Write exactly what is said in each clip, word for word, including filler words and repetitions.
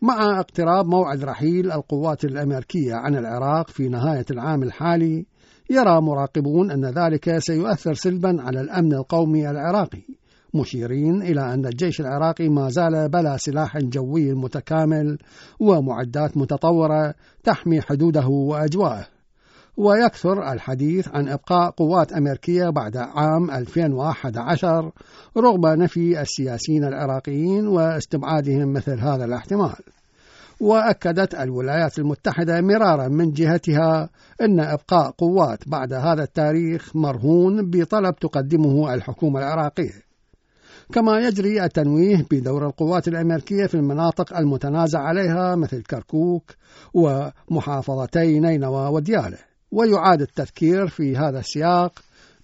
مع اقتراب موعد رحيل القوات الأمريكية عن العراق في نهاية العام الحالي، يرى مراقبون أن ذلك سيؤثر سلبا على الأمن القومي العراقي، مشيرين إلى أن الجيش العراقي ما زال بلا سلاح جوي متكامل ومعدات متطورة تحمي حدوده وأجواءه. ويكثر الحديث عن إبقاء قوات أمريكية بعد عام ألفين وأحد عشر رغم نفي السياسيين العراقيين واستبعادهم مثل هذا الاحتمال. وأكدت الولايات المتحدة مرارا من جهتها أن إبقاء قوات بعد هذا التاريخ مرهون بطلب تقدمه الحكومة العراقية. كما يجري التنويه بدور القوات الأمريكية في المناطق المتنازع عليها مثل كركوك ومحافظتي نينوى وديالى. ويعاد التذكير في هذا السياق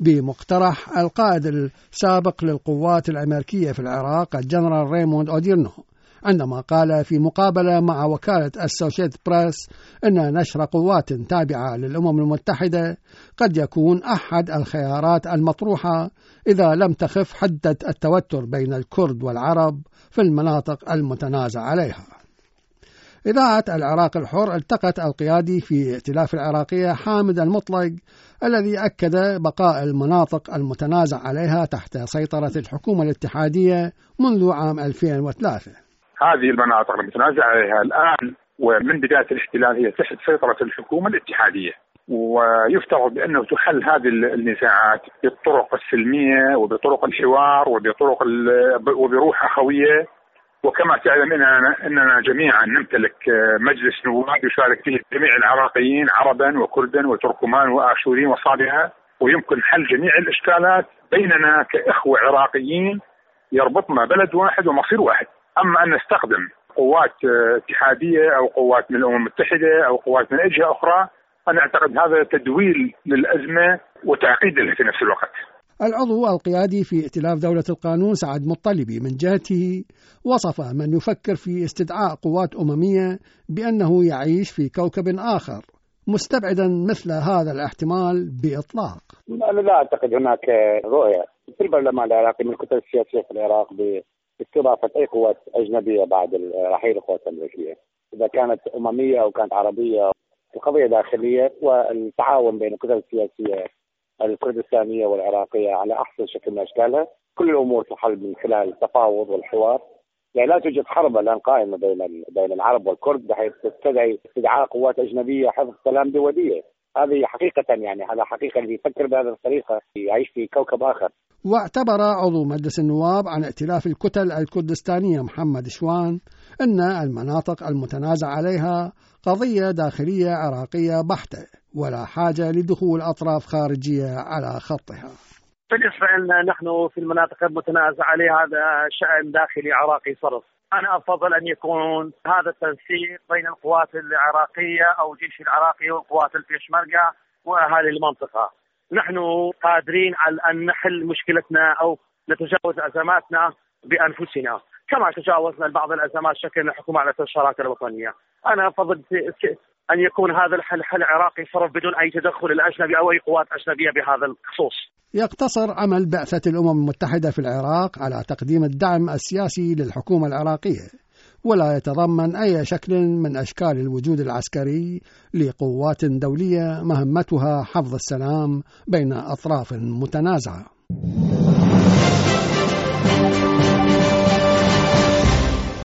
بمقترح القائد السابق للقوات الأمريكية في العراق الجنرال ريموند أوديرنو، عندما قال في مقابلة مع وكالة أسوشيتد بريس أن نشر قوات تابعة للأمم المتحدة قد يكون أحد الخيارات المطروحة إذا لم تخف حدة التوتر بين الكرد والعرب في المناطق المتنازع عليها. إذاعة العراق الحر التقت القيادي في ائتلاف العراقية حامد المطلق الذي أكد بقاء المناطق المتنازع عليها تحت سيطرة الحكومة الاتحادية منذ عام ألفين وثلاثة. هذه المناطق المتنازع عليها الآن ومن بداية الاحتلال هي تحت سيطرة الحكومة الاتحادية، ويفترض بأنه تحل هذه النزاعات بالطرق السلمية وبطرق الحوار وبطرق وبروح أخوية. وكما تعلم أننا جميعا نمتلك مجلس نواب يشارك فيه جميع العراقيين عربا وكردا وتركمان وآشورين وصابئة، ويمكن حل جميع الإشكالات بيننا كإخوة عراقيين يربطنا بلد واحد ومصير واحد. أما أن نستخدم قوات اتحادية أو قوات من الأمم المتحدة أو قوات من أجهة أخرى، أنا أعتقد هذا تدويل للأزمة وتعقيد لها في نفس الوقت. العضو القيادي في ائتلاف دولة القانون سعد مطلبي من جهته وصف من يفكر في استدعاء قوات أممية بأنه يعيش في كوكب آخر، مستبعدا مثل هذا الاحتمال بإطلاق. أنا لا أعتقد هناك رؤية في البرلمان العراقي من الكتل السياسية في العراق باستضافة أي قوات أجنبية بعد رحيل القوات الأمريكية، إذا كانت أممية أو كانت عربية. القضية داخلية، والتعاون بين الكتل السياسية الكردستانية والعراقية على أحسن شكل من أشكالها. كل الأمور تحل من خلال التفاوض والحوار، يعني لا توجد حرب الآن قائمة بين بين العرب والكرد بحيث تستدعي استدعاء قوات أجنبية حفظ سلام دولية. هذه حقيقة، يعني هذا حقيقة اللي يفكر بهذه الطريقة يعيش في كوكب آخر. واعتبر عضو مجلس النواب عن ائتلاف الكتل الكردستانية محمد شوان أن المناطق المتنازع عليها قضية داخلية عراقية بحتة ولا حاجة لدخول أطراف خارجية على خطها. بالنسبة لنا نحن في المناطق المتنازع عليها هذا شأن داخلي عراقي صرف. أنا أفضل أن يكون هذا التنسيق بين القوات العراقية أو الجيش العراقي والقوات البيشمركة وأهالي المنطقة. نحن قادرين على أن نحل مشكلتنا أو نتجاوز أزماتنا بأنفسنا كما تجاوزنا بعض الأزمات شكل الحكومة على الشراكة الوطنية. أنا أفضل أن يكون هذا الحل حل عراقي صرف بدون أي تدخل الأجنبي أو أي قوات أجنبية بهذا الخصوص. يقتصر عمل بعثة الأمم المتحدة في العراق على تقديم الدعم السياسي للحكومة العراقية، ولا يتضمن أي شكل من أشكال الوجود العسكري لقوات دولية مهمتها حفظ السلام بين أطراف متنازعة.